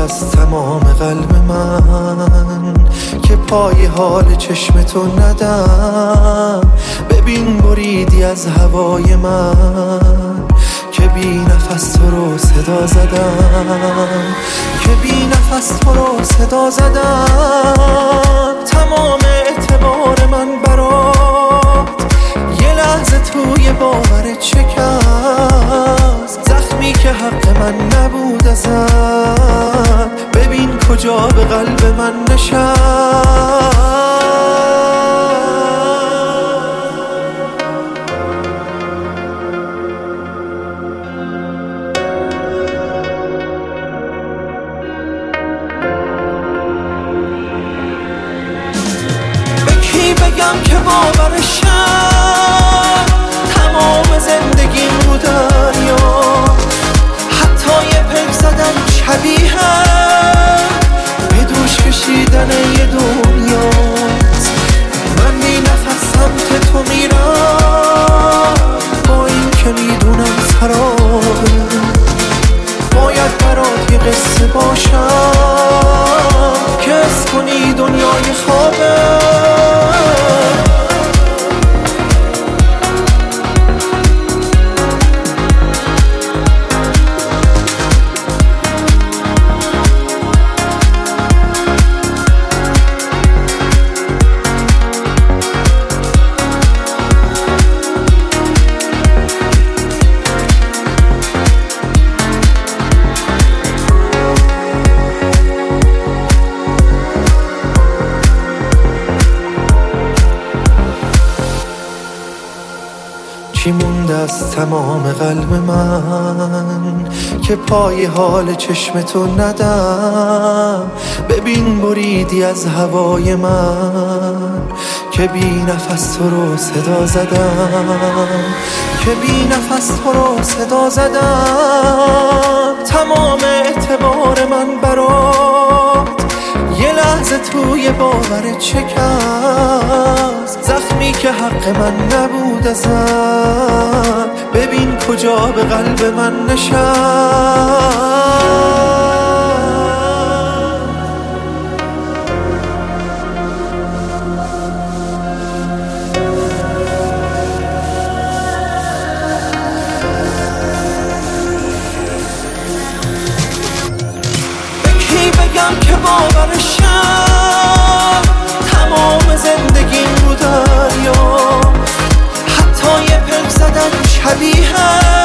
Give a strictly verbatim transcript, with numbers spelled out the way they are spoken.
از تمام قلب من که پای حال چشم تو ندم. ببین بریدی از هوای من که بی نفس تو رو صدا زدم، که بی نفس تو رو صدا زدم. تمام اعتبار من برات یه لحظه توی باورت شکست. زخمی که حق من نبود ازت، ببین کجا به قلب من نشست. بگم که باورشم تمام زندگیم رو دریا، حتی یه پک زدن شبیه به دوش کشیدن یه دنیاست. من بی نفس سمت تو میرم با این که میدونم سرابه، باید برات یه قصه باشم که حس کنی دنیای خوابه. چی مونده از تمام قلب من که پای حال چشم تو ندم. ببین بریدی از هوای من که بی نفس تو رو صدا زدم، که بی نفس تو رو صدا زدم. تمام اعتبار من برات یه لحظه توی باورت شکست. زخمی که حق من نبود ازت، ببین کجا به قلب من نشست. بگم که باورشم تمام زندگیم رو دریا، حتی یه پک زدن شبیه